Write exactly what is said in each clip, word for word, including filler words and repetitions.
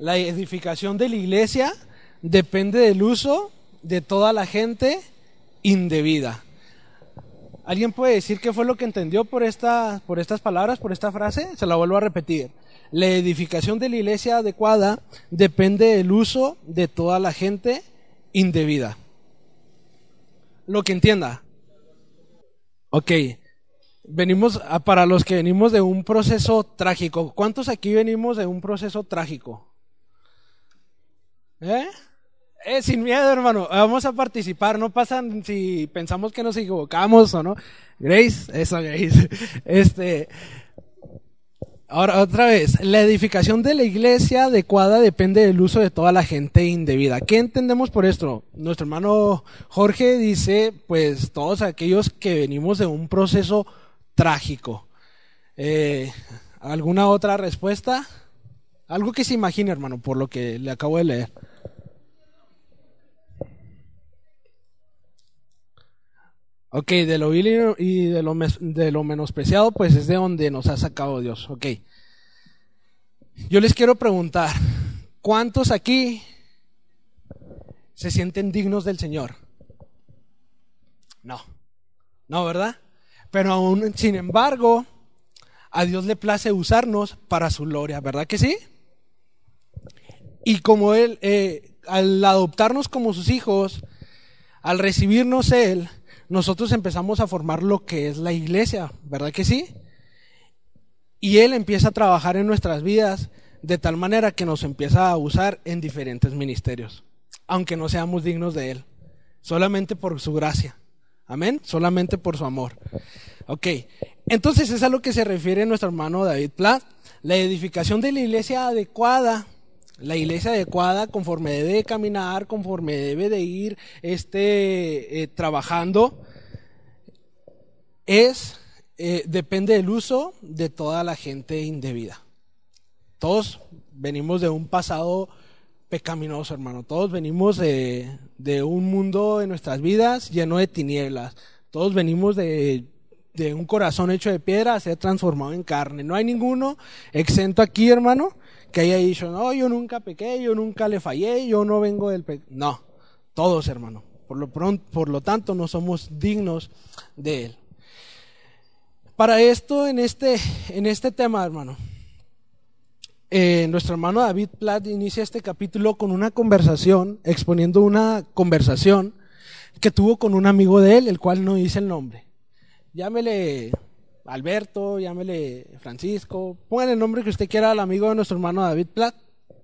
La edificación de la iglesia depende del uso de toda la gente indebida. ¿Alguien puede decir qué fue lo que entendió por, esta, por estas palabras, por esta frase? Se la vuelvo a repetir. La edificación de la iglesia adecuada depende del uso de toda la gente indebida. Lo que entienda. Ok. Venimos, a, para los que venimos de un proceso trágico. ¿Cuántos aquí venimos de un proceso trágico? ¿Eh? Eh, sin miedo, hermano, vamos a participar, no pasa si pensamos que nos equivocamos o no. Grace, eso Grace. Este, ahora otra vez, la edificación de la iglesia adecuada depende del uso de toda la gente indebida. ¿Qué entendemos por esto? Nuestro hermano Jorge dice, pues todos aquellos que venimos de un proceso trágico. Eh, ¿Alguna otra respuesta? Algo que se imagine, hermano, por lo que le acabo de leer. Ok, de lo vil y de lo, de lo menospreciado, pues es de donde nos ha sacado Dios. Ok. Yo les quiero preguntar, ¿cuántos aquí se sienten dignos del Señor? No, no, ¿verdad? Pero aún, sin embargo, a Dios le place usarnos para su gloria, ¿verdad que sí? Y como Él, eh, al adoptarnos como sus hijos, al recibirnos Él, nosotros empezamos a formar lo que es la iglesia, ¿verdad que sí? Y Él empieza a trabajar en nuestras vidas de tal manera que nos empieza a usar en diferentes ministerios, aunque no seamos dignos de Él, solamente por su gracia, amén, solamente por su amor. Ok, entonces es a lo que se refiere nuestro hermano David Platt, la edificación de la iglesia adecuada. La iglesia adecuada, conforme debe caminar, conforme debe de ir este, eh, trabajando, es, eh, depende del uso de toda la gente indebida. Todos venimos de un pasado pecaminoso, hermano. Todos venimos de, de un mundo en nuestras vidas lleno de tinieblas. Todos venimos de, de un corazón hecho de piedra a ser transformado en carne. No hay ninguno exento aquí, hermano, que haya dicho, no, yo nunca pequé, yo nunca le fallé, yo no vengo del pecado. No, todos, hermano. Por lo pronto, por lo tanto, no somos dignos de Él. Para esto, en este, en este tema, hermano, eh, nuestro hermano David Platt inicia este capítulo con una conversación, exponiendo una conversación que tuvo con un amigo de él, el cual no dice el nombre. Llámele Alberto, llámele Francisco, pongan el nombre que usted quiera al amigo de nuestro hermano David Platt.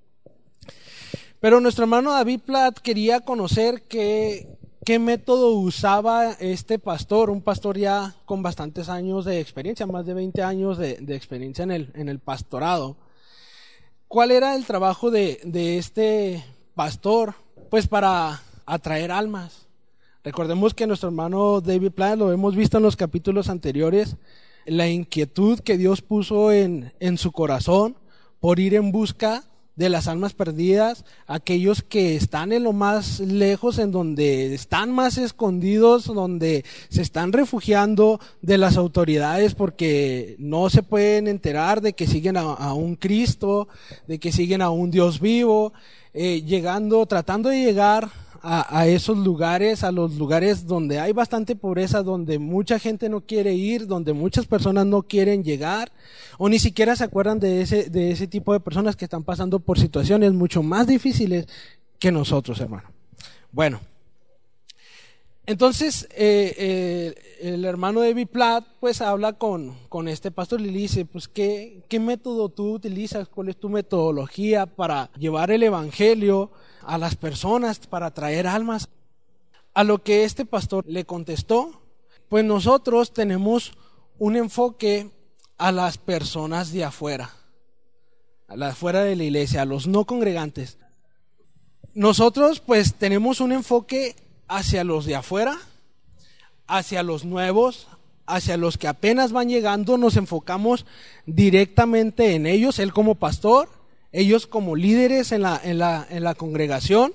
Pero nuestro hermano David Platt quería conocer qué, qué método usaba este pastor, un pastor ya con bastantes años de experiencia, más de veinte años de, de experiencia en el, en el pastorado. ¿Cuál era el trabajo de, de este pastor? Pues para atraer almas. Recordemos que nuestro hermano David Platt, lo hemos visto en los capítulos anteriores, la inquietud que Dios puso en, en su corazón por ir en busca de las almas perdidas, aquellos que están en lo más lejos, en donde están más escondidos, donde se están refugiando de las autoridades porque no se pueden enterar de que siguen a, a un Cristo, de que siguen a un Dios vivo, eh, llegando, tratando de llegar A, a esos lugares, a los lugares donde hay bastante pobreza, donde mucha gente no quiere ir, donde muchas personas no quieren llegar, o ni siquiera se acuerdan de ese, de ese tipo de personas que están pasando por situaciones mucho más difíciles que nosotros, hermano. Bueno, entonces eh, eh, el hermano David Platt pues habla con, con este pastor y le dice, pues ¿qué, qué método tú utilizas? ¿Cuál es tu metodología para llevar el evangelio a las personas, para traer almas? A lo que este pastor le contestó, pues nosotros tenemos un enfoque a las personas de afuera, a las afuera de la iglesia, a los no congregantes. Nosotros pues tenemos un enfoque hacia los de afuera, hacia los nuevos, hacia los que apenas van llegando, nos enfocamos directamente en ellos, él como pastor, ellos como líderes en la, en la, en la congregación.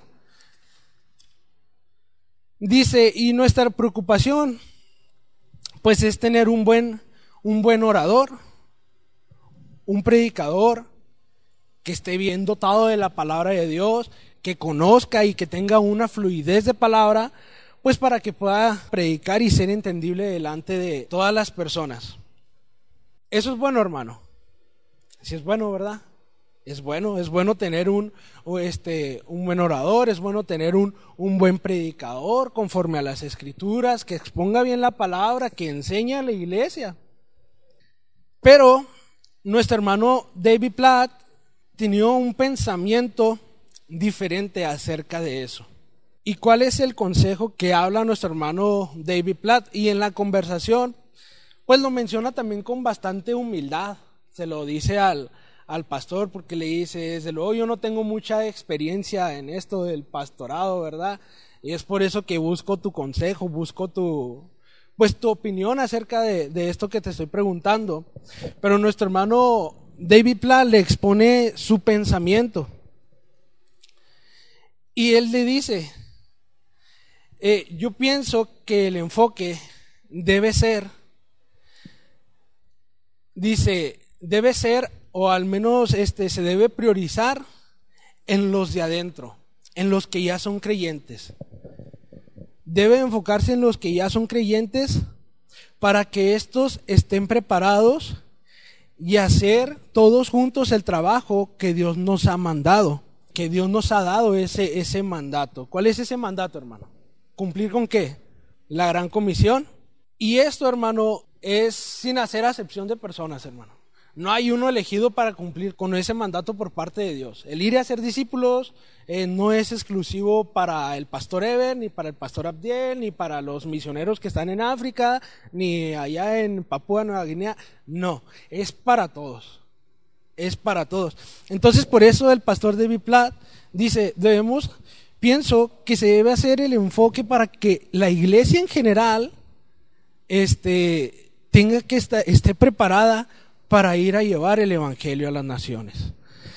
Dice, y nuestra preocupación pues es tener un buen, un buen orador, un predicador que esté bien dotado de la palabra de Dios, que conozca y que tenga una fluidez de palabra, pues para que pueda predicar y ser entendible delante de todas las personas. Eso es bueno, hermano. Sí es bueno, ¿verdad? Es bueno, es bueno tener un, este, un buen orador, es bueno tener un, un buen predicador conforme a las escrituras, que exponga bien la palabra, que enseñe a la iglesia. Pero nuestro hermano David Platt tenía un pensamiento diferente acerca de eso. ¿Y cuál es el consejo que habla nuestro hermano David Platt? Y en la conversación, pues lo menciona también con bastante humildad. Se lo dice al al pastor, porque le dice, desde luego yo no tengo mucha experiencia en esto del pastorado, ¿verdad? Y es por eso que busco tu consejo, busco tu, pues tu opinión acerca de, de esto que te estoy preguntando. Pero nuestro hermano David Platt le expone su pensamiento. Y él le dice, eh, yo pienso que el enfoque debe ser, dice, debe ser o al menos este, se debe priorizar en los de adentro, en los que ya son creyentes. Debe enfocarse en los que ya son creyentes para que estos estén preparados y hacer todos juntos el trabajo que Dios nos ha mandado, que Dios nos ha dado ese, ese mandato. ¿Cuál es ese mandato, hermano? ¿Cumplir con qué? La gran comisión. Y esto, hermano, es sin hacer acepción de personas, hermano. No hay uno elegido para cumplir con ese mandato por parte de Dios. El ir a ser discípulos eh, no es exclusivo para el pastor Eber, ni para el pastor Abdiel, ni para los misioneros que están en África, ni allá en Papúa Nueva Guinea. No, es para todos. Es para todos. Entonces, por eso el pastor David Platt dice, debemos, pienso que se debe hacer el enfoque para que la iglesia en general este, tenga que estar, esté preparada para ir a llevar el evangelio a las naciones.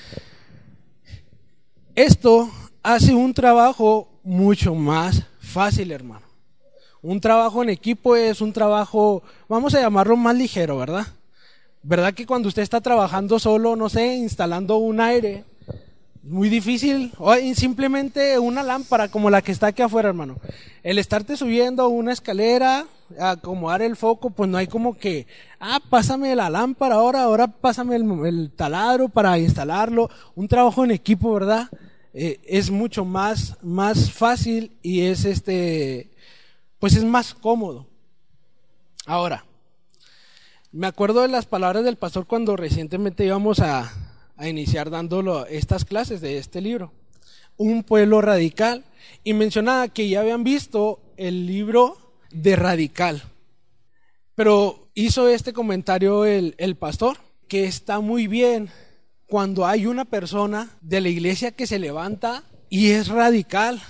Esto hace un trabajo mucho más fácil, hermano. Un trabajo en equipo es un trabajo, vamos a llamarlo más ligero, ¿verdad? ¿Verdad que cuando usted está trabajando solo, no sé, instalando un aire, muy difícil, o simplemente una lámpara como la que está aquí afuera, hermano? El estarte subiendo una escalera, acomodar el foco, pues no hay como que, ah, pásame la lámpara ahora, ahora pásame el, el taladro para instalarlo. Un trabajo en equipo, ¿verdad? Eh, es mucho más, más fácil y es este, pues es más cómodo. Ahora, me acuerdo de las palabras del pastor cuando recientemente íbamos a, a iniciar dando estas clases de este libro, Un pueblo radical, y mencionaba que ya habían visto el libro de Radical, pero hizo este comentario el, el pastor, que está muy bien cuando hay una persona de la iglesia que se levanta y es radical.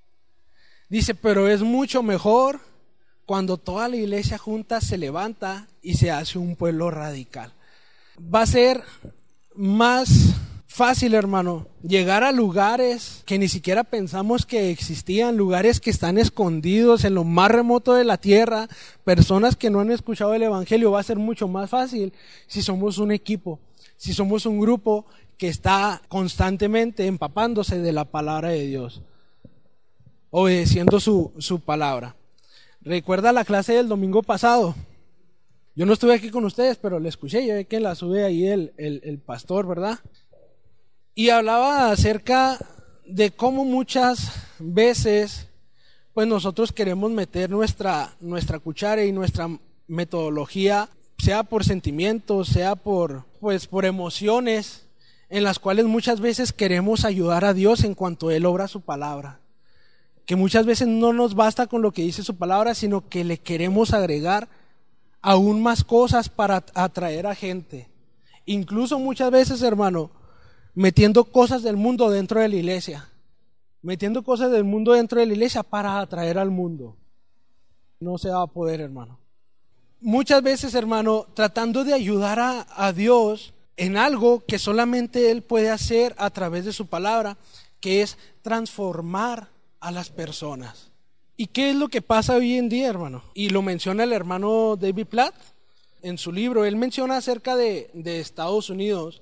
Dice, pero es mucho mejor cuando toda la iglesia junta se levanta y se hace un pueblo radical. Va a ser más fácil, hermano, llegar a lugares que ni siquiera pensamos que existían, lugares que están escondidos en lo más remoto de la tierra, personas que no han escuchado el evangelio. Va a ser mucho más fácil si somos un equipo, si somos un grupo que está constantemente empapándose de la palabra de Dios, obedeciendo su, su palabra. ¿Recuerda la clase del domingo pasado? Yo no estuve aquí con ustedes, pero la escuché, yo ve que la sube ahí el, el, el pastor, ¿verdad? Y hablaba acerca de cómo muchas veces pues nosotros queremos meter nuestra, nuestra cuchara y nuestra metodología, sea por sentimientos, sea por, pues, por emociones, en las cuales muchas veces queremos ayudar a Dios en cuanto Él obra su palabra. Que muchas veces no nos basta con lo que dice su palabra, sino que le queremos agregar aún más cosas para atraer a gente. Incluso muchas veces, hermano, metiendo cosas del mundo dentro de la iglesia, metiendo cosas del mundo dentro de la iglesia para atraer al mundo. No se va a poder, hermano. Muchas veces, hermano, tratando de ayudar a, a Dios en algo que solamente Él puede hacer a través de su palabra, que es transformar a las personas. ¿Y qué es lo que pasa hoy en día, hermano? Y lo menciona el hermano David Platt en su libro. Él menciona acerca de, de Estados Unidos.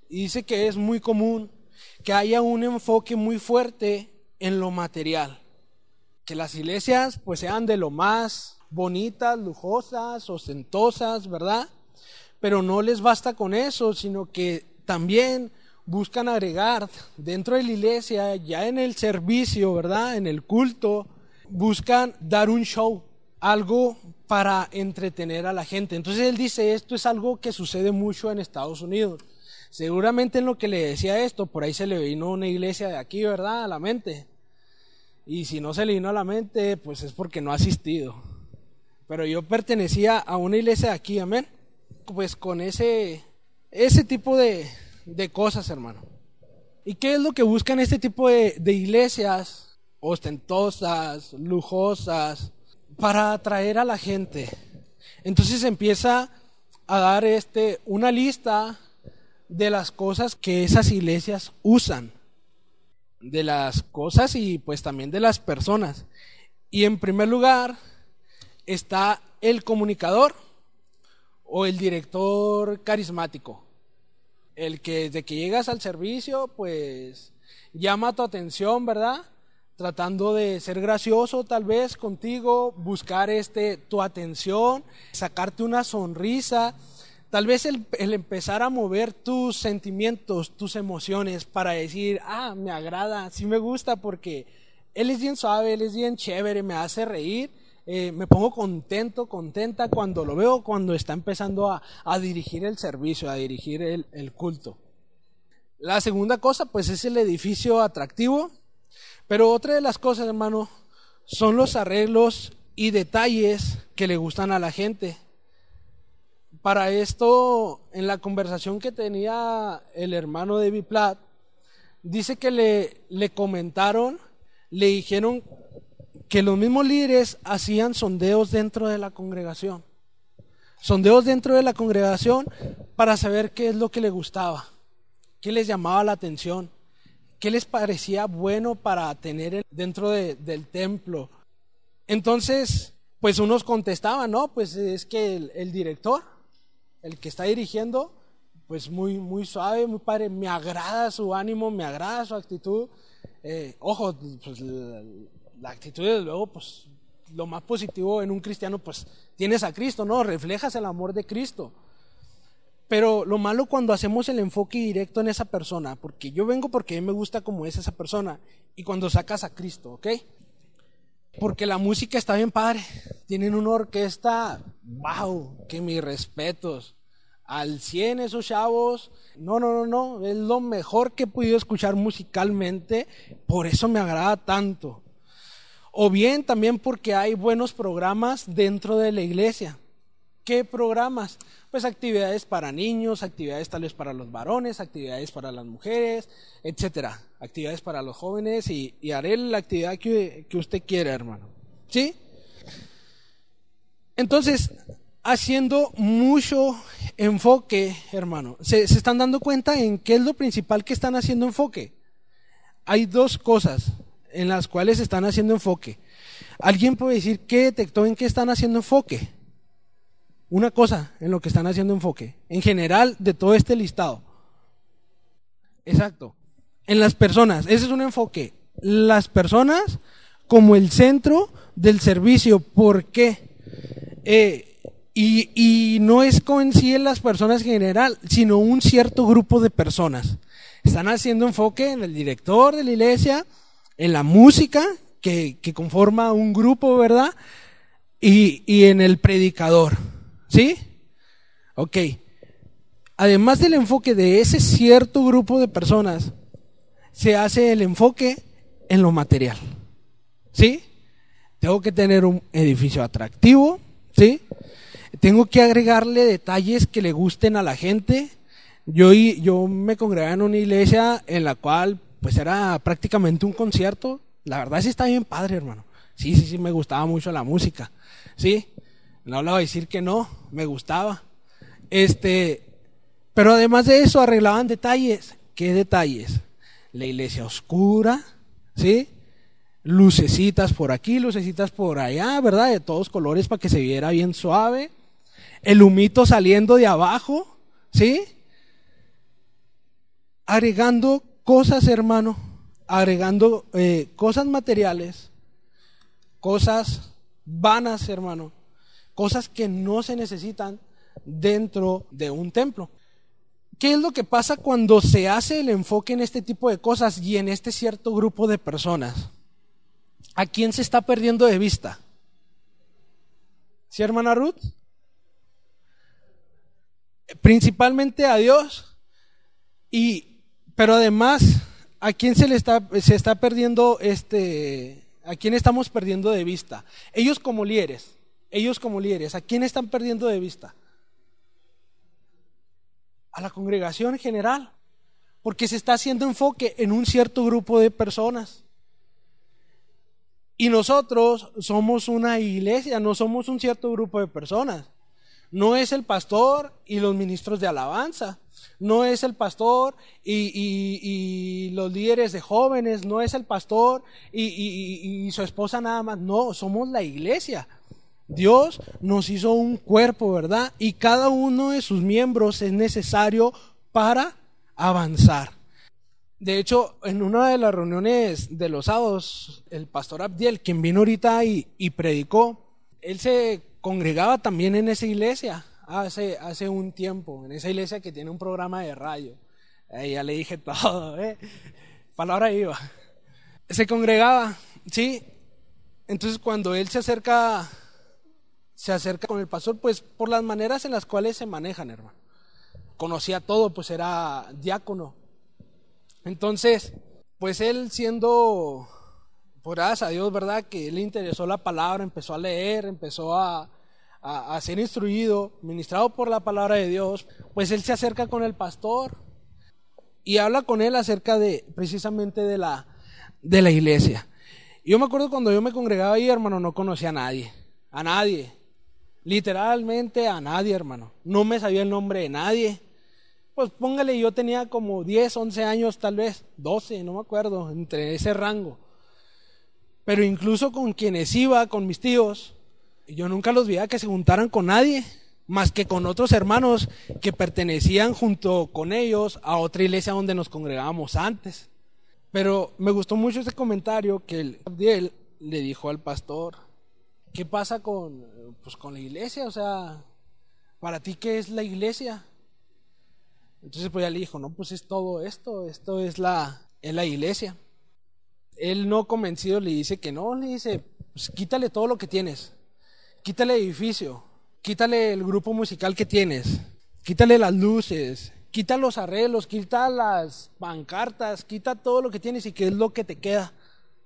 Y dice que es muy común que haya un enfoque muy fuerte en lo material. Que las iglesias pues sean de lo más bonitas, lujosas, ostentosas, ¿verdad? Pero no les basta con eso, sino que también buscan agregar dentro de la iglesia, ya en el servicio, ¿verdad? En el culto, buscan dar un show, algo para entretener a la gente. Entonces él dice, esto es algo que sucede mucho en Estados Unidos. Seguramente en lo que le decía esto, por ahí se le vino una iglesia de aquí, ¿verdad? A la mente. Y si no se le vino a la mente, pues es porque no ha asistido. Pero yo pertenecía a una iglesia de aquí, amén. Pues con ese, ese tipo de, de cosas, hermano. ¿Y qué es lo que buscan este tipo de, de iglesias ostentosas, lujosas, para atraer a la gente? Entonces empieza a dar este, una lista de las cosas que esas iglesias usan, de las cosas y pues también de las personas. Y en primer lugar está el comunicador o el director carismático, el que desde que llegas al servicio pues llama tu atención, ¿verdad? Tratando de ser gracioso tal vez contigo, buscar este tu atención, sacarte una sonrisa. Tal vez el, el empezar a mover tus sentimientos, tus emociones para decir, ah, me agrada, sí me gusta porque él es bien suave, él es bien chévere, me hace reír, eh, me pongo contento, contenta cuando lo veo, cuando está empezando a, a dirigir el servicio, a dirigir el, el culto. La segunda cosa, pues es el edificio atractivo, pero otra de las cosas, hermano, son los arreglos y detalles que le gustan a la gente. Para esto, en la conversación que tenía el hermano David Platt, dice que le, le comentaron, le dijeron que los mismos líderes hacían sondeos dentro de la congregación. Sondeos dentro de la congregación para saber qué es lo que le gustaba, qué les llamaba la atención, qué les parecía bueno para tener dentro de, del templo. Entonces, pues unos contestaban, no, pues es que el, el director, el que está dirigiendo, pues muy, muy suave, muy padre, me agrada su ánimo, me agrada su actitud. Eh, ojo, pues la, la actitud desde luego, pues lo más positivo en un cristiano, pues tienes a Cristo, ¿no? Reflejas el amor de Cristo. Pero lo malo cuando hacemos el enfoque directo en esa persona, porque yo vengo porque a mí me gusta como es esa persona, y cuando sacas a Cristo, ¿ok? Porque la música está bien padre, tienen una orquesta, wow, que mis respetos, al cien esos chavos, no, no, no, no, es lo mejor que he podido escuchar musicalmente, por eso me agrada tanto. O bien también porque hay buenos programas dentro de la iglesia. ¿Qué programas? Pues actividades para niños, actividades tal vez para los varones, actividades para las mujeres, etcétera. Actividades para los jóvenes y, y haré la actividad que, que usted quiera, hermano. ¿Sí? Entonces, haciendo mucho enfoque, hermano, ¿se, se están dando cuenta en qué es lo principal que están haciendo enfoque? Hay dos cosas en las cuales están haciendo enfoque. ¿Alguien puede decir qué detectó en qué están haciendo enfoque? Una cosa en lo que están haciendo enfoque, en general de todo este listado. Exacto. En las personas, ese es un enfoque. Las personas como el centro del servicio. ¿Por qué? Eh, y, y no es con sí en las personas en general, sino un cierto grupo de personas. Están haciendo enfoque en el director de la iglesia, en la música que, que conforma un grupo, ¿verdad? Y, y en el predicador. ¿Sí? Ok. Además del enfoque de ese cierto grupo de personas, se hace el enfoque en lo material. ¿Sí? Tengo que tener un edificio atractivo, ¿sí? Tengo que agregarle detalles que le gusten a la gente. Yo, yo me congregaba en una iglesia en la cual pues era prácticamente un concierto. La verdad sí está bien padre, hermano. Sí, sí, sí, me gustaba mucho la música. ¿Sí? No le voy a decir que no, me gustaba. Este, pero además de eso arreglaban detalles. ¿Qué detalles? La iglesia oscura, ¿sí? Lucecitas por aquí, lucecitas por allá, ¿verdad? De todos colores para que se viera bien suave. El humito saliendo de abajo, ¿sí? agregando cosas, hermano, agregando eh, cosas materiales, cosas vanas, hermano, cosas que no se necesitan dentro de un templo. ¿Qué es lo que pasa cuando se hace el enfoque en este tipo de cosas y en este cierto grupo de personas? ¿A quién se está perdiendo de vista? ¿Sí, hermana Ruth? Principalmente a Dios, y pero además, ¿a quién se le está se está perdiendo este a quién estamos perdiendo de vista? Ellos como líderes, ellos como líderes, ¿a quién están perdiendo de vista? A la congregación en general, porque se está haciendo enfoque en un cierto grupo de personas. Y nosotros somos una iglesia, no somos un cierto grupo de personas. No es el pastor y los ministros de alabanza, no es el pastor y, y, y los líderes de jóvenes, no es el pastor y, y, y su esposa nada más, no, somos la iglesia. Dios nos hizo un cuerpo, ¿verdad? Y cada uno de sus miembros es necesario para avanzar. De hecho, en una de las reuniones de los sábados, el pastor Abdiel, quien vino ahorita y, y predicó, él se congregaba también en esa iglesia hace, hace un tiempo, en esa iglesia que tiene un programa de radio. Eh, ya le dije todo, ¿eh? Palabra iba. Se congregaba, ¿sí? Entonces cuando él se acerca, se acerca con el pastor, pues por las maneras en las cuales se manejan, hermano. Conocía todo, pues era diácono. Entonces, pues él siendo, por gracias a Dios, ¿verdad? Que le interesó la palabra, empezó a leer, empezó a, a, a ser instruido, ministrado por la palabra de Dios. Pues él se acerca con el pastor y habla con él acerca de, precisamente de la, de la iglesia. Yo me acuerdo cuando yo me congregaba ahí, hermano, no conocía a nadie, a nadie, literalmente a nadie, hermano. No me sabía el nombre de nadie. Pues póngale, yo tenía como diez, once años, tal vez, doce, no me acuerdo, entre ese rango. Pero incluso con quienes iba, con mis tíos, yo nunca los veía que se juntaran con nadie, más que con otros hermanos que pertenecían junto con ellos a otra iglesia donde nos congregábamos antes. Pero me gustó mucho ese comentario que el Abdiel le dijo al pastor: ¿qué pasa con, pues, con la iglesia? O sea, ¿para ti qué es la iglesia? Entonces pues ya le dijo, no, pues es todo esto, esto es la, es la iglesia. Él no convencido le dice que no, le dice, pues quítale todo lo que tienes, quítale el edificio, quítale el grupo musical que tienes, quítale las luces, quita los arreglos, quita las pancartas, quita todo lo que tienes y qué es lo que te queda.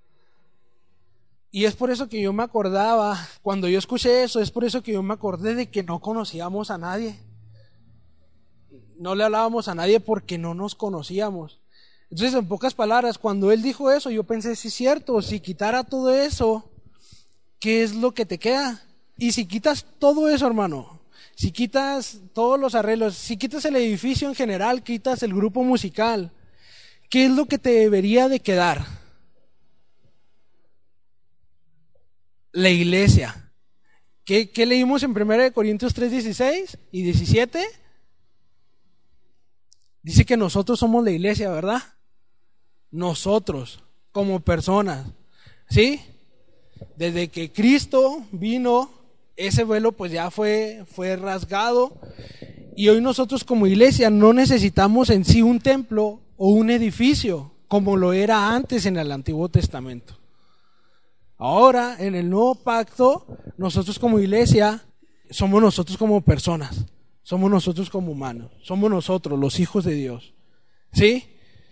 Y es por eso que yo me acordaba, cuando yo escuché eso, es por eso que yo me acordé de que no conocíamos a nadie. No le hablábamos a nadie porque no nos conocíamos. Entonces, en pocas palabras, cuando él dijo eso, yo pensé, sí es cierto, si quitara todo eso, ¿qué es lo que te queda? Y si quitas todo eso, hermano, si quitas todos los arreglos, si quitas el edificio en general, quitas el grupo musical, ¿qué es lo que te debería de quedar? La iglesia. ¿Qué, qué leímos en primera de Corintios tres, dieciséis y diecisiete? Dice que nosotros somos la iglesia, ¿verdad? Nosotros, como personas, ¿sí? Desde que Cristo vino, ese velo pues ya fue, fue rasgado. Y hoy nosotros como iglesia no necesitamos en sí un templo o un edificio, como lo era antes en el Antiguo Testamento. Ahora, en el nuevo pacto, nosotros como iglesia, somos nosotros como personas. Somos nosotros como humanos, somos nosotros los hijos de Dios, ¿sí?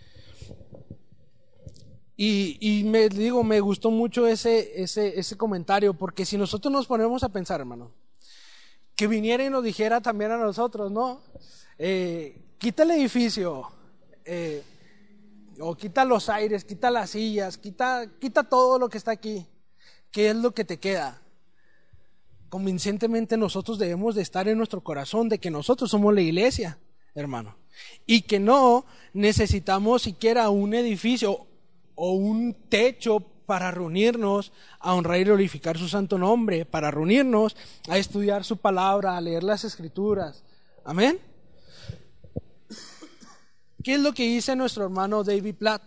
Y, y me digo, me gustó mucho ese, ese, ese comentario, porque si nosotros nos ponemos a pensar, hermano, que viniera y nos dijera también a nosotros, ¿no? Eh, quita el edificio, eh, o quita los aires, quita las sillas, quita, quita todo lo que está aquí, ¿qué es lo que te queda? Convincentemente nosotros debemos de estar en nuestro corazón de que nosotros somos la iglesia, hermano, y que no necesitamos siquiera un edificio o un techo para reunirnos a honrar y glorificar su santo nombre, para reunirnos a estudiar su palabra, a leer las escrituras. Amén. ¿Qué es lo que dice nuestro hermano David Platt?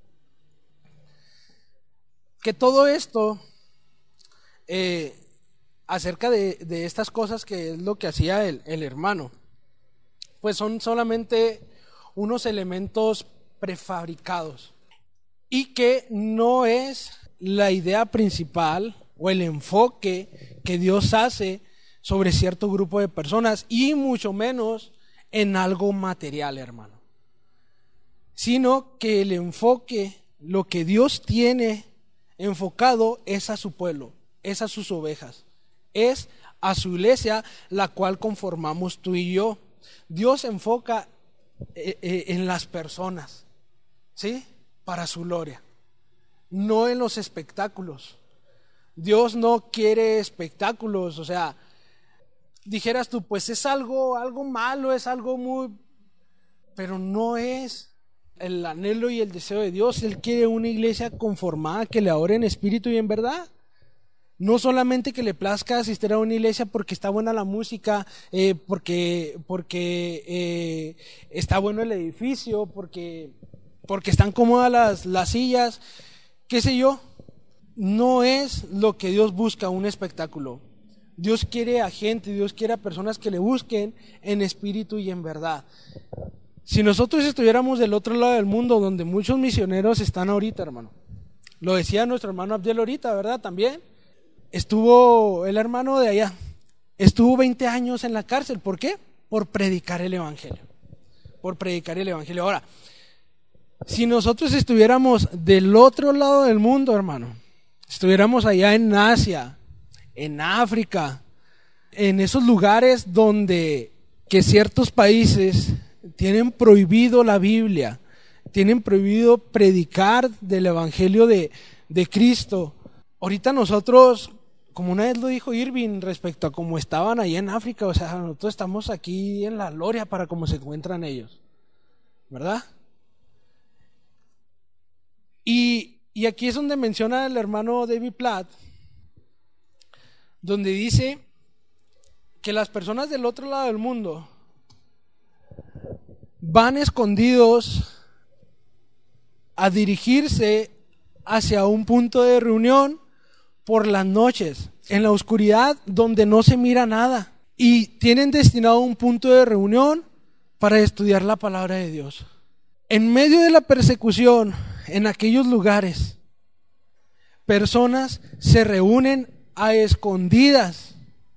Que todo esto, eh, acerca de, de estas cosas que es lo que hacía el, el hermano, pues son solamente unos elementos prefabricados y que no es la idea principal o el enfoque que Dios hace sobre cierto grupo de personas, y mucho menos en algo material, hermano, sino que el enfoque, lo que Dios tiene enfocado es a su pueblo, es a sus ovejas, es a su iglesia, la cual conformamos tú y yo. Dios enfoca eh, eh, en las personas, ¿sí? Para su gloria, no en los espectáculos. Dios no quiere espectáculos. O sea, dijeras tú, pues es algo, algo malo, es algo muy, pero no es el anhelo y el deseo de Dios. Él quiere una iglesia conformada, que le adore en espíritu y en verdad. No solamente que le plazca asistir a una iglesia porque está buena la música, eh, porque, porque eh, está bueno el edificio, porque, porque están cómodas las, las sillas, qué sé yo. No es lo que Dios busca, un espectáculo. Dios quiere a gente, Dios quiere a personas que le busquen en espíritu y en verdad. Si nosotros estuviéramos del otro lado del mundo, donde muchos misioneros están ahorita, hermano, lo decía nuestro hermano Abdiel ahorita, ¿verdad? También estuvo el hermano de allá, estuvo veinte años en la cárcel. ¿Por qué? Por predicar el evangelio, por predicar el evangelio. Ahora, si nosotros estuviéramos del otro lado del mundo, hermano, estuviéramos allá en Asia, en África, en esos lugares donde que ciertos países tienen prohibido la Biblia, tienen prohibido predicar del evangelio de, de Cristo. Ahorita nosotros, como una vez lo dijo Irving respecto a cómo estaban allá en África, o sea, nosotros estamos aquí en la gloria para cómo se encuentran ellos, ¿verdad? Y, y aquí es donde menciona el hermano David Platt, donde dice que las personas del otro lado del mundo van escondidos a dirigirse hacia un punto de reunión por las noches, en la oscuridad donde no se mira nada, y tienen destinado un punto de reunión para estudiar la palabra de Dios. En medio de la persecución, en aquellos lugares, personas se reúnen a escondidas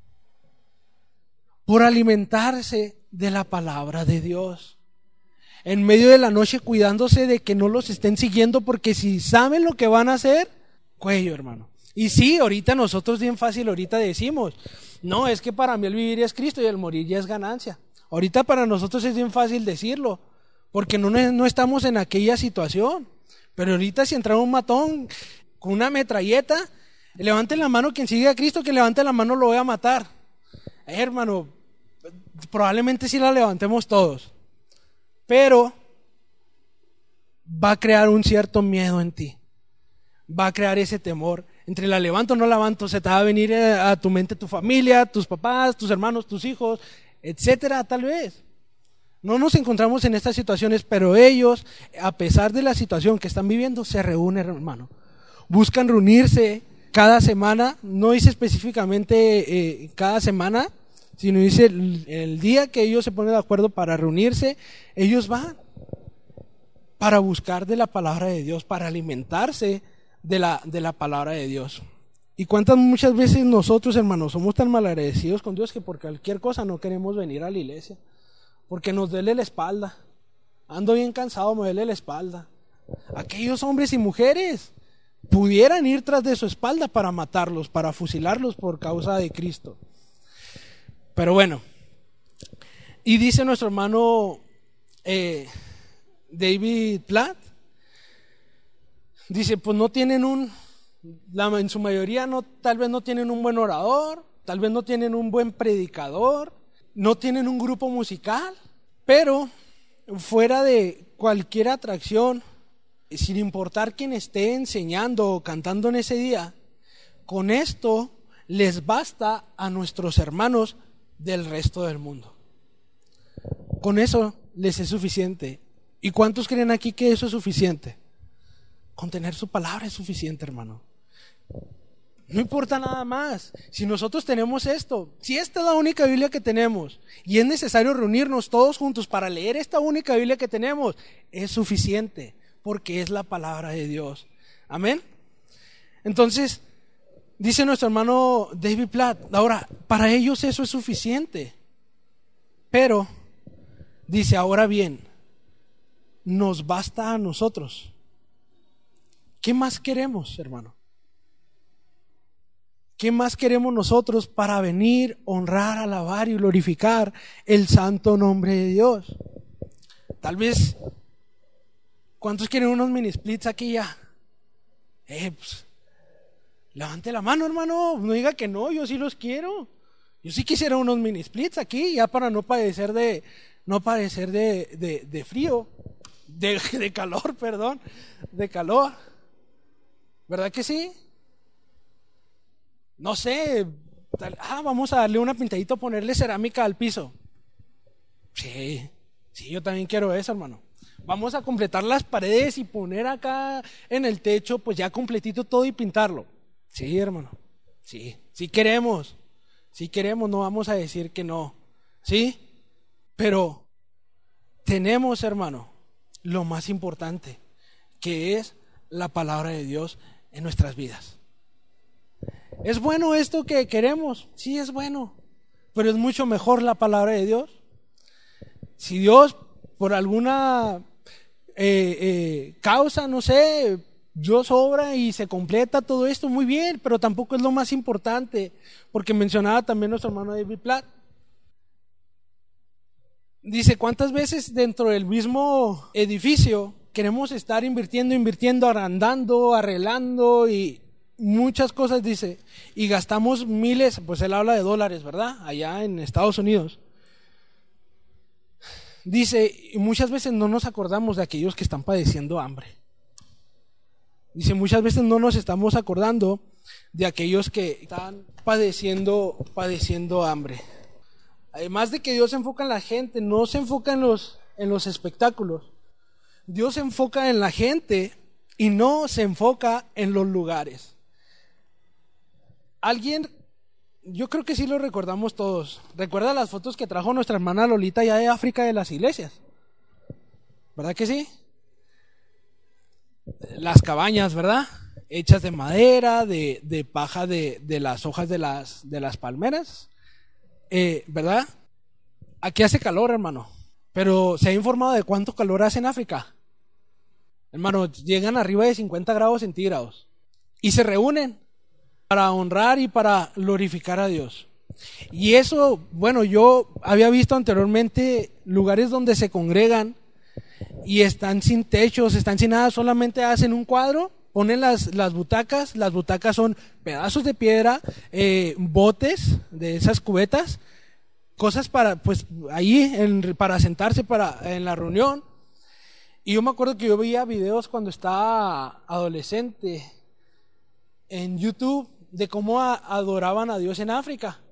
por alimentarse de la palabra de Dios. En medio de la noche, cuidándose de que no los estén siguiendo, porque si saben lo que van a hacer, cuello, hermano. Y sí, ahorita nosotros bien fácil, ahorita decimos, no, es que para mí el vivir es Cristo y el morir ya es ganancia. Ahorita para nosotros es bien fácil decirlo, porque no, no estamos en aquella situación. Pero ahorita si entra un matón con una metralleta, levante la mano quien sigue a Cristo, que levante la mano lo voy a matar. Eh, hermano, probablemente sí la levantemos todos, pero va a crear un cierto miedo en ti, va a crear ese temor, entre la levanto o no levanto, se te va a venir a tu mente tu familia, tus papás, tus hermanos, tus hijos, etcétera. Tal vez no nos encontramos en estas situaciones, pero ellos, a pesar de la situación que están viviendo, se reúnen, hermano, buscan reunirse cada semana. No dice específicamente eh, cada semana, sino dice el, el día que ellos se ponen de acuerdo para reunirse, ellos van para buscar de la palabra de Dios, para alimentarse de la, de la palabra de Dios. Y cuántas muchas veces nosotros, hermanos, somos tan malagradecidos con Dios que por cualquier cosa no queremos venir a la iglesia, porque nos duele la espalda. Ando bien cansado, me duele la espalda. Aquellos hombres y mujeres pudieran ir tras de su espalda para matarlos, para fusilarlos por causa de Cristo. Pero bueno, y dice nuestro hermano eh, David Platt, dice, pues no tienen un, la, en su mayoría no, tal vez no tienen un buen orador, tal vez no tienen un buen predicador, no tienen un grupo musical, pero fuera de cualquier atracción, sin importar quién esté enseñando o cantando en ese día, con esto les basta a nuestros hermanos del resto del mundo. Con eso les es suficiente. ¿Y cuántos creen aquí que eso es suficiente? Con tener su palabra es suficiente, hermano. No importa nada más. Si nosotros tenemos esto, si esta es la única Biblia que tenemos y es necesario reunirnos todos juntos para leer esta única Biblia que tenemos, es suficiente porque es la palabra de Dios. Amén. Entonces, dice nuestro hermano David Platt, ahora, para ellos eso es suficiente. Pero, dice, ahora bien, nos basta a nosotros. ¿Qué más queremos, hermano? ¿Qué más queremos nosotros para venir, honrar, alabar y glorificar el santo nombre de Dios? Tal vez, ¿cuántos quieren unos mini splits aquí ya? Eh, pues, levante la mano, hermano, no diga que no, yo sí los quiero. Yo sí quisiera unos mini splits aquí, ya para no padecer de, no padecer de, de, de frío, de, de calor, perdón, de calor. ¿Verdad que sí? No sé, tal, ah, vamos a darle una pintadita, ponerle cerámica al piso. Sí, sí, yo también quiero eso, hermano. Vamos a completar las paredes y poner acá en el techo, pues ya completito todo y pintarlo. Sí, hermano, sí, sí queremos, sí queremos, no vamos a decir que no, ¿sí? Pero tenemos, hermano, lo más importante, que es la palabra de Dios en nuestras vidas. ¿Es bueno esto que queremos? Sí, es bueno, pero es mucho mejor la palabra de Dios. Si Dios, por alguna eh, eh, causa, no sé, Dios obra y se completa todo esto, muy bien, pero tampoco es lo más importante, porque mencionaba también nuestro hermano David Platt. Dice, ¿cuántas veces dentro del mismo edificio queremos estar invirtiendo, invirtiendo, agrandando, arreglando y muchas cosas, dice, y gastamos miles, pues él habla de dólares, ¿verdad? Allá en Estados Unidos. Dice, y muchas veces no nos acordamos de aquellos que están padeciendo hambre. Dice, muchas veces no nos estamos acordando de aquellos que están padeciendo, padeciendo hambre. Además de que Dios se enfoca en la gente, no se enfoca en los, en los espectáculos. Dios se enfoca en la gente y no se enfoca en los lugares. Alguien, yo creo que sí lo recordamos todos. ¿Recuerda las fotos que trajo nuestra hermana Lolita ya de África de las iglesias? ¿Verdad que sí? Las cabañas, ¿verdad? Hechas de madera, de, de paja de, de las hojas de las, de las palmeras, eh, ¿verdad? Aquí hace calor, hermano, pero ¿se ha informado de cuánto calor hace en África? Hermano, llegan arriba de cincuenta grados centígrados y se reúnen para honrar y para glorificar a Dios. Y eso, bueno, yo había visto anteriormente lugares donde se congregan y están sin techos, están sin nada, solamente hacen un cuadro, ponen las, las butacas, las butacas son pedazos de piedra, eh, botes de esas cubetas, cosas para, pues, ahí, en, para sentarse para, en la reunión. Y yo me acuerdo que yo veía videos cuando estaba adolescente en YouTube de cómo a, adoraban a Dios en África.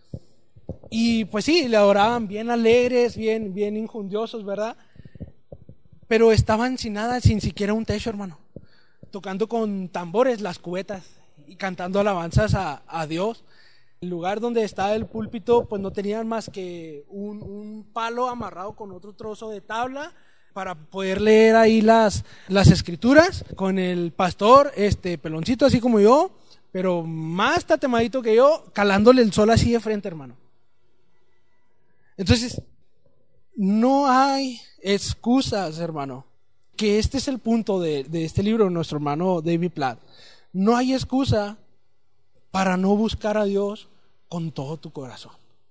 Y pues sí, le adoraban bien alegres, bien, bien injundiosos, ¿verdad? Pero estaban sin nada, sin siquiera un techo, hermano. Tocando con tambores las cubetas y cantando alabanzas a, a Dios. El lugar donde estaba el púlpito, pues no tenían más que un, un palo amarrado con otro trozo de tabla para poder leer ahí las, las escrituras, con el pastor, este peloncito así como yo, pero más tatemadito que yo, calándole el sol así de frente, hermano. Entonces, no hay excusas, hermano, que este es el punto de, de este libro de nuestro hermano David Platt. No hay excusa para no buscar a Dios con todo tu corazón.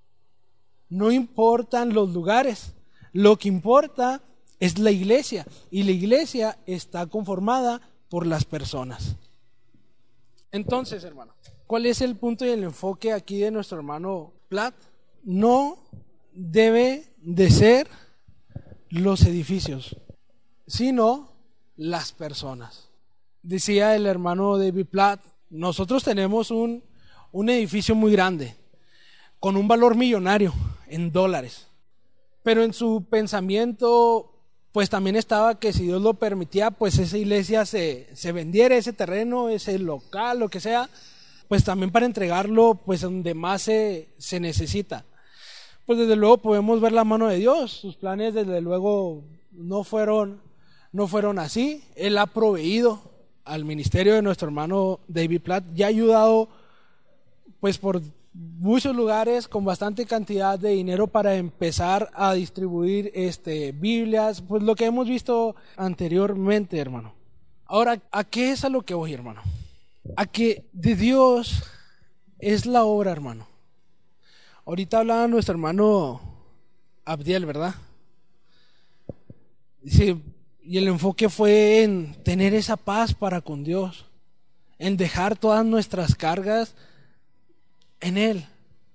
No importan los lugares, lo que importa es la iglesia, y la iglesia está conformada por las personas. Entonces, hermano, ¿cuál es el punto y el enfoque aquí de nuestro hermano Platt? No debe de ser los edificios, sino las personas. Decía el hermano David Platt, nosotros tenemos un, un edificio muy grande, con un valor millonario en dólares, pero en su pensamiento pues también estaba que si Dios lo permitía, pues esa iglesia se, se vendiera, ese terreno, ese local, lo que sea, pues también para entregarlo pues donde más se, se necesita. Pues desde luego podemos ver la mano de Dios. Sus planes desde luego no fueron, no fueron así. Él ha proveído al ministerio de nuestro hermano David Platt y ha ayudado pues por muchos lugares con bastante cantidad de dinero para empezar a distribuir este, Biblias, pues lo que hemos visto anteriormente, hermano. Ahora, ¿a qué es a lo que voy, hermano? A que de Dios es la obra, hermano. Ahorita hablaba nuestro hermano Abdiel, ¿verdad? Dice, y el enfoque fue en tener esa paz para con Dios, en dejar todas nuestras cargas en Él.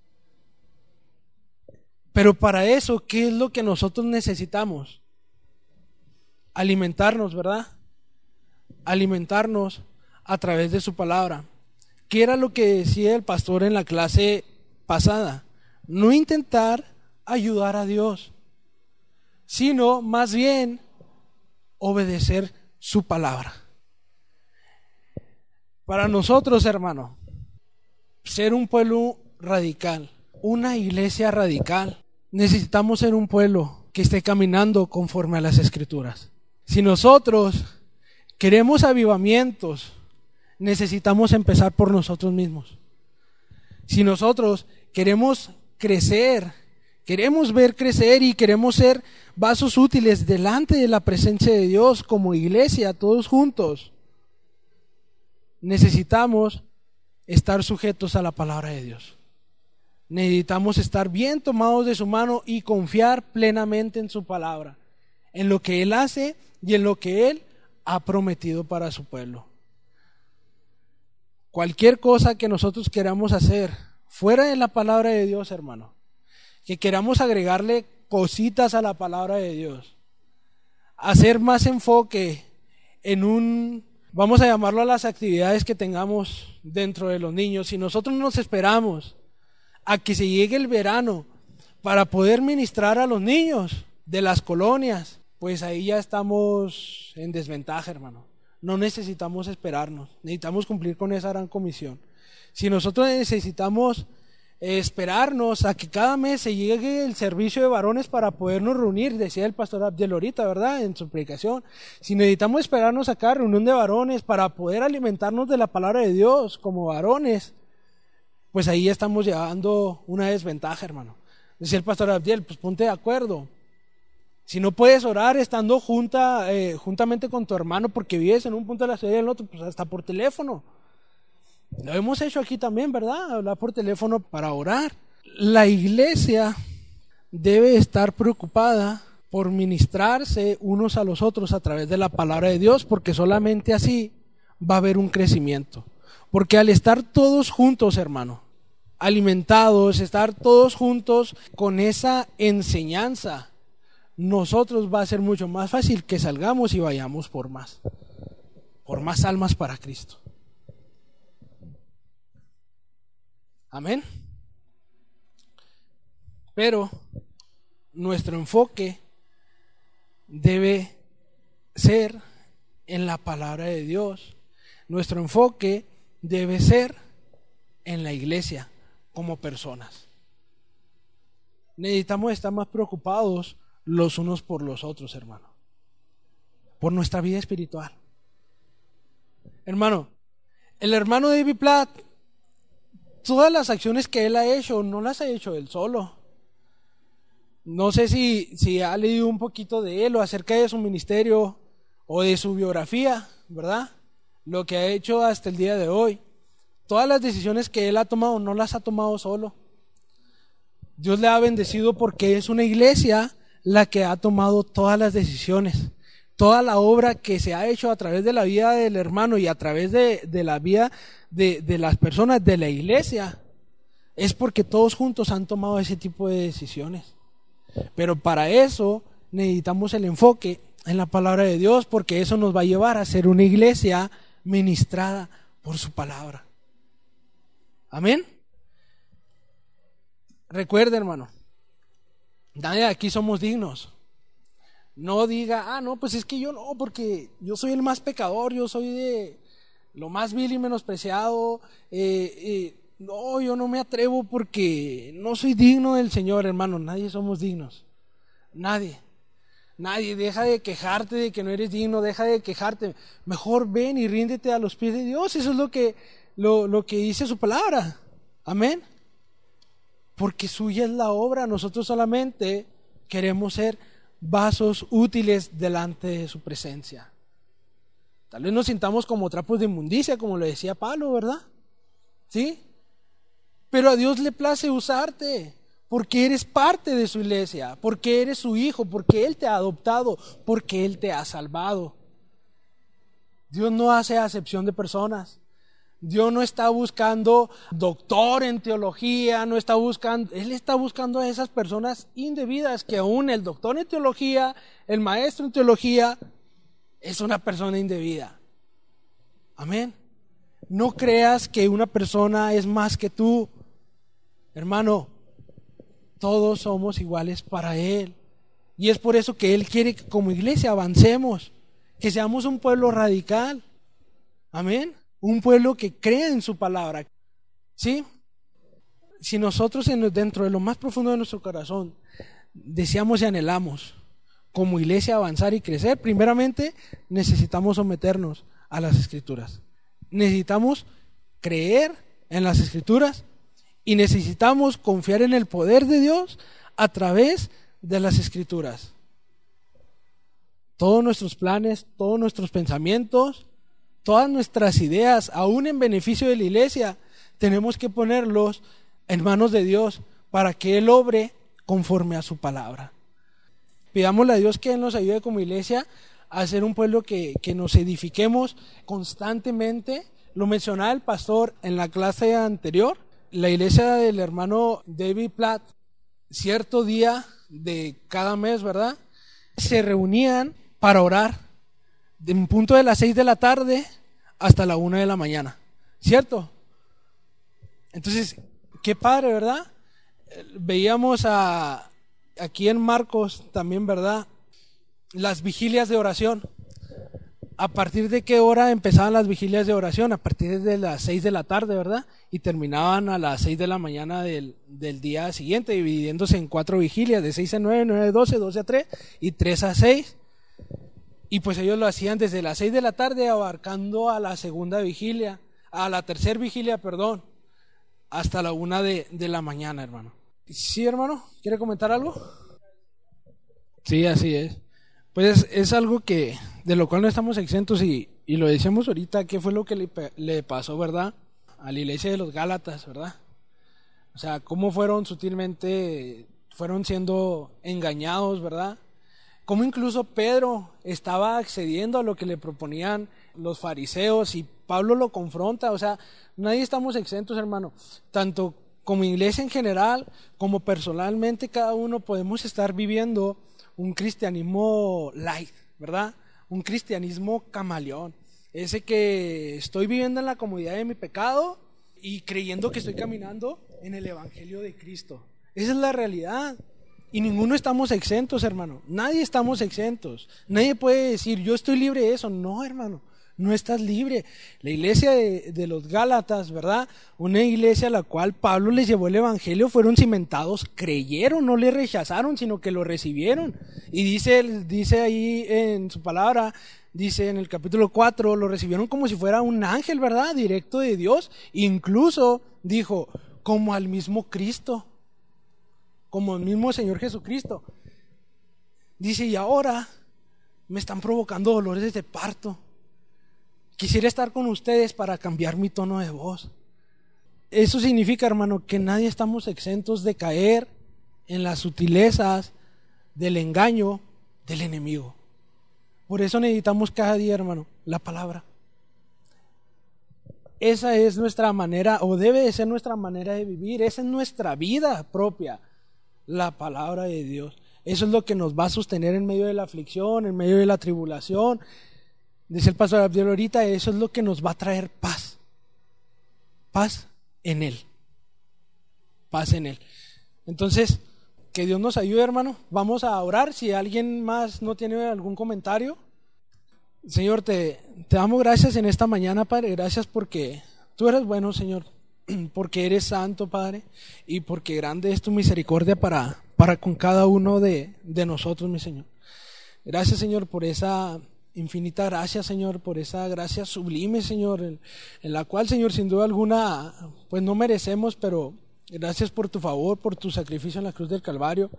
Pero para eso, ¿qué es lo que nosotros necesitamos? Alimentarnos, ¿verdad? Alimentarnos a través de su palabra. ¿Qué era lo que decía el pastor en la clase pasada? No intentar ayudar a Dios, sino más bien obedecer su palabra. Para nosotros, hermano, ser un pueblo radical, una iglesia radical, necesitamos ser un pueblo que esté caminando conforme a las Escrituras. Si nosotros queremos avivamientos, necesitamos empezar por nosotros mismos. Si nosotros queremos crecer, queremos ver crecer y queremos ser vasos útiles delante de la presencia de Dios como iglesia, todos juntos, necesitamos estar sujetos a la palabra de Dios. Necesitamos estar bien tomados de su mano y confiar plenamente en su palabra, en lo que Él hace y en lo que Él ha prometido para su pueblo. Cualquier cosa que nosotros queramos hacer fuera de la palabra de Dios, hermano, que queramos agregarle cositas a la palabra de Dios, hacer más enfoque en un, vamos a llamarlo a las actividades que tengamos dentro de los niños. Si nosotros nos esperamos a que se llegue el verano para poder ministrar a los niños de las colonias, pues ahí ya estamos en desventaja, hermano. No necesitamos esperarnos, necesitamos cumplir con esa gran comisión. Si nosotros necesitamos esperarnos a que cada mes se llegue el servicio de varones para podernos reunir, decía el pastor Abdiel ahorita, ¿verdad?, en su predicación. Si necesitamos esperarnos a cada reunión de varones para poder alimentarnos de la palabra de Dios como varones, pues ahí estamos llevando una desventaja, hermano. Decía el pastor Abdiel, pues ponte de acuerdo. Si no puedes orar estando junta, eh, juntamente con tu hermano porque vives en un punto de la ciudad y en el otro, pues hasta por teléfono. Lo hemos hecho aquí también, ¿verdad? Hablar por teléfono para orar. La iglesia debe estar preocupada por ministrarse unos a los otros a través de la palabra de Dios, porque solamente así va a haber un crecimiento. Porque al estar todos juntos, hermano, alimentados, estar todos juntos con esa enseñanza, nosotros va a ser mucho más fácil que salgamos y vayamos por más, por más almas para Cristo. Amén. Pero nuestro enfoque debe ser en la palabra de Dios. Nuestro enfoque debe ser en la iglesia como personas. Necesitamos estar más preocupados los unos por los otros, hermano, por nuestra vida espiritual. Hermano, el hermano David Platt, todas las acciones que él ha hecho, no las ha hecho él solo. No sé si, si ha leído un poquito de él o acerca de su ministerio o de su biografía, ¿verdad? Lo que ha hecho hasta el día de hoy. Todas las decisiones que él ha tomado, no las ha tomado solo. Dios le ha bendecido porque es una iglesia la que ha tomado todas las decisiones. Toda la obra que se ha hecho a través de la vida del hermano y a través de, de la vida de, de las personas de la iglesia es porque todos juntos han tomado ese tipo de decisiones. Pero para eso necesitamos el enfoque en la palabra de Dios, porque eso nos va a llevar a ser una iglesia ministrada por su palabra. Amén. Recuerda, hermano, nadie de aquí somos dignos. No diga, ah, no, pues es que yo no, porque yo soy el más pecador, yo soy de lo más vil y menospreciado. Eh, eh, no, yo no me atrevo porque no soy digno del Señor, hermano. Nadie somos dignos. Nadie. Nadie. Deja de quejarte de que no eres digno, deja de quejarte. Mejor ven y ríndete a los pies de Dios. Eso es lo que, lo, lo que dice su palabra. Amén. Porque suya es la obra. Nosotros solamente queremos ser vasos útiles delante de su presencia. Tal vez nos sintamos como trapos de inmundicia, como lo decía Pablo, ¿verdad? ¿Sí? Pero a Dios le place usarte, porque eres parte de su iglesia, porque eres su hijo, porque Él te ha adoptado, porque Él te ha salvado. Dios no hace acepción de personas. Dios no está buscando doctor en teología, no está buscando, Él está buscando a esas personas indebidas, que aún el doctor en teología, el maestro en teología, es una persona indebida. Amén. No creas que una persona es más que tú. Hermano, todos somos iguales para Él. Y es por eso que Él quiere que como iglesia avancemos, que seamos un pueblo radical. Amén. Un pueblo que crea en su palabra. ¿Sí? Si nosotros en, dentro de lo más profundo de nuestro corazón deseamos y anhelamos como iglesia avanzar y crecer, primeramente necesitamos someternos a las Escrituras. Necesitamos creer en las Escrituras y necesitamos confiar en el poder de Dios a través de las Escrituras. Todos nuestros planes, todos nuestros pensamientos, todas nuestras ideas, aún en beneficio de la iglesia, tenemos que ponerlos en manos de Dios para que Él obre conforme a su palabra. Pidámosle a Dios que Él nos ayude como iglesia a ser un pueblo que, que nos edifiquemos constantemente. Lo mencionaba el pastor en la clase anterior. La iglesia del hermano David Platt, cierto día de cada mes, ¿verdad?, se reunían para orar de un punto de las seis de la tarde hasta la una de la mañana, ¿cierto? Entonces, qué padre, ¿verdad? Veíamos a, aquí en Marcos también, ¿verdad?, las vigilias de oración. ¿A partir de qué hora empezaban las vigilias de oración? A partir de las seis de la tarde, ¿verdad? Y terminaban a las seis de la mañana del, del día siguiente, dividiéndose en cuatro vigilias, de seis a nueve, nueve a doce, doce a tres y tres a seis. Y pues ellos lo hacían desde las seis de la tarde, abarcando a la segunda vigilia, a la tercera vigilia, perdón, hasta la una de, de la mañana, hermano. ¿Sí, hermano? ¿Quiere comentar algo? Sí, así es. Pues es, es algo que de lo cual no estamos exentos y, y lo decíamos ahorita, ¿qué fue lo que le, le pasó, verdad, a la iglesia de los Gálatas, verdad? O sea, cómo fueron sutilmente, fueron siendo engañados, ¿verdad? Cómo incluso Pedro estaba accediendo a lo que le proponían los fariseos y Pablo lo confronta. O sea, nadie estamos exentos, hermano. Tanto como iglesia en general, como personalmente, cada uno podemos estar viviendo un cristianismo light, ¿verdad? Un cristianismo camaleón. Ese que estoy viviendo en la comodidad de mi pecado y creyendo que estoy caminando en el evangelio de Cristo. Esa es la realidad. Y ninguno estamos exentos, hermano. Nadie estamos exentos. Nadie puede decir, yo estoy libre de eso. No, hermano, no estás libre. La iglesia de, de los Gálatas, ¿verdad? Una iglesia a la cual Pablo les llevó el evangelio, fueron cimentados, creyeron, no le rechazaron, sino que lo recibieron. Y dice, dice ahí en su palabra, dice en el capítulo cuatro, lo recibieron como si fuera un ángel, ¿verdad? Directo de Dios. Incluso dijo, como al mismo Cristo. Como el mismo Señor Jesucristo. Dice, y ahora me están provocando dolores de parto. Quisiera estar con ustedes para cambiar mi tono de voz. Eso significa, hermano, que nadie estamos exentos de caer en las sutilezas del engaño del enemigo. Por eso necesitamos cada día, hermano, la palabra. Esa es nuestra manera, o debe de ser nuestra manera de vivir. Esa es nuestra vida propia. La palabra de Dios. Eso es lo que nos va a sostener en medio de la aflicción, en medio de la tribulación. Dice el pastor Abdiel ahorita, eso es lo que nos va a traer paz. Paz en Él. Paz en Él. Entonces, Que Dios nos ayude, hermano. Vamos a orar. Si alguien más no tiene algún comentario. Señor, te, te damos gracias en esta mañana, Padre. Gracias porque tú eres bueno, Señor. Porque eres santo, Padre. Y porque grande es tu misericordia para, para con cada uno de, de nosotros, mi Señor. Gracias, Señor, por esa infinita gracia, Señor, por esa gracia sublime, Señor, en, en la cual, Señor, sin duda alguna, pues no merecemos, pero gracias por tu favor, por tu sacrificio en la cruz del Calvario.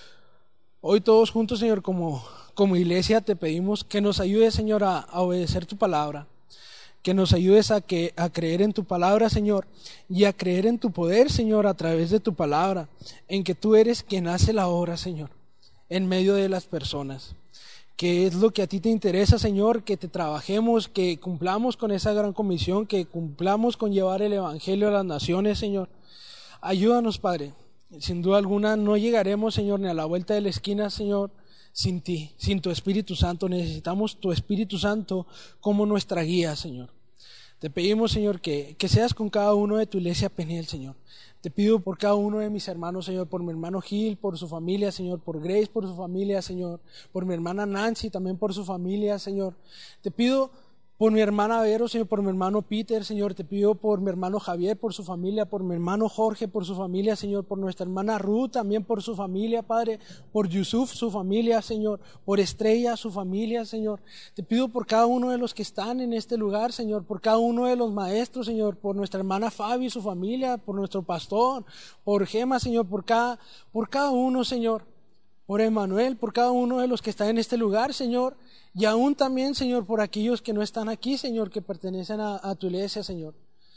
Hoy todos juntos, Señor, como, como iglesia te pedimos que nos ayudes, Señor, a, a obedecer tu palabra, que nos ayudes a, que, a creer en tu palabra, Señor, y a creer en tu poder, Señor, a través de tu palabra, en que tú eres quien hace la obra, Señor, en medio de las personas. Que es lo que a ti te interesa, Señor, que te trabajemos, que cumplamos con esa gran comisión, que cumplamos con llevar el evangelio a las naciones, Señor. Ayúdanos, Padre. Sin duda alguna no llegaremos, Señor, ni a la vuelta de la esquina, Señor, sin ti, sin tu Espíritu Santo. Necesitamos tu Espíritu Santo como nuestra guía, Señor. Te pedimos, Señor, que, que seas con cada uno de tu iglesia Peniel, Señor. Te pido por cada uno de mis hermanos, Señor, por mi hermano Gil, por su familia, Señor, por Grace, por su familia, Señor, por mi hermana Nancy, también por su familia, Señor. Te pido por mi hermana Vero, Señor, por mi hermano Peter, Señor, te pido por mi hermano Javier, por su familia, por mi hermano Jorge, por su familia, Señor, por nuestra hermana Ruth, también por su familia, Padre, por Yusuf, su familia, Señor, por Estrella, su familia, Señor. Te pido por cada uno de los que están en este lugar, Señor, por cada uno de los maestros, Señor, por nuestra hermana Fabi, su familia, por nuestro pastor, por Gema, Señor, por cada, por cada uno, Señor, por Emanuel, por cada uno de los que están en este lugar, Señor. Y aún también, Señor, por aquellos que no están aquí, Señor, que pertenecen a, a tu iglesia, Señor,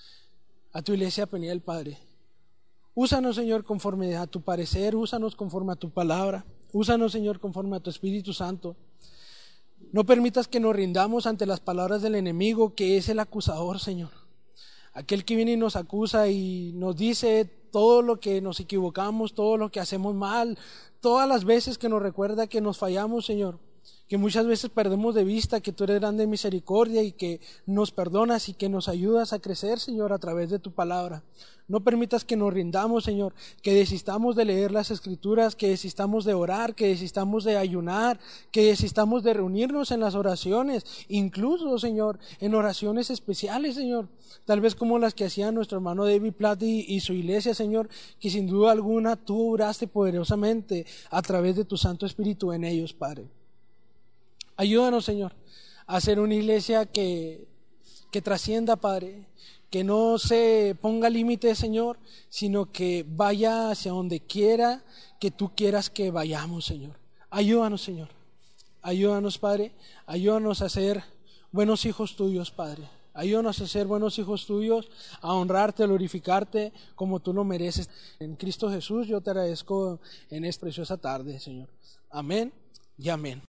a tu iglesia Peniel, Padre. Úsanos, Señor, conforme a tu parecer, úsanos conforme a tu palabra, úsanos, Señor, conforme a tu Espíritu Santo. No permitas que nos rindamos ante las palabras del enemigo, que es el acusador, Señor. Aquel que viene y nos acusa y nos dice todo lo que nos equivocamos, todo lo que hacemos mal, todas las veces que nos recuerda que nos fallamos, Señor. Que muchas veces perdemos de vista que tú eres grande en misericordia y que nos perdonas y que nos ayudas a crecer, Señor, a través de tu palabra. No permitas que nos rindamos, Señor, que desistamos de leer las Escrituras, que desistamos de orar, que desistamos de ayunar, que desistamos de reunirnos en las oraciones, incluso, Señor, en oraciones especiales, Señor, tal vez como las que hacía nuestro hermano David Platt y, y su iglesia, Señor, que sin duda alguna tú obraste poderosamente a través de tu Santo Espíritu en ellos, Padre. Ayúdanos, Señor, a ser una iglesia que, que trascienda, Padre, que no se ponga límites, Señor, sino que vaya hacia donde quiera que tú quieras que vayamos, Señor. Ayúdanos, Señor. Ayúdanos, Padre. Ayúdanos a ser buenos hijos tuyos, Padre. Ayúdanos a ser buenos hijos tuyos, a honrarte, a glorificarte como tú lo mereces. En Cristo Jesús yo te agradezco en esta preciosa tarde, Señor. Amén y amén.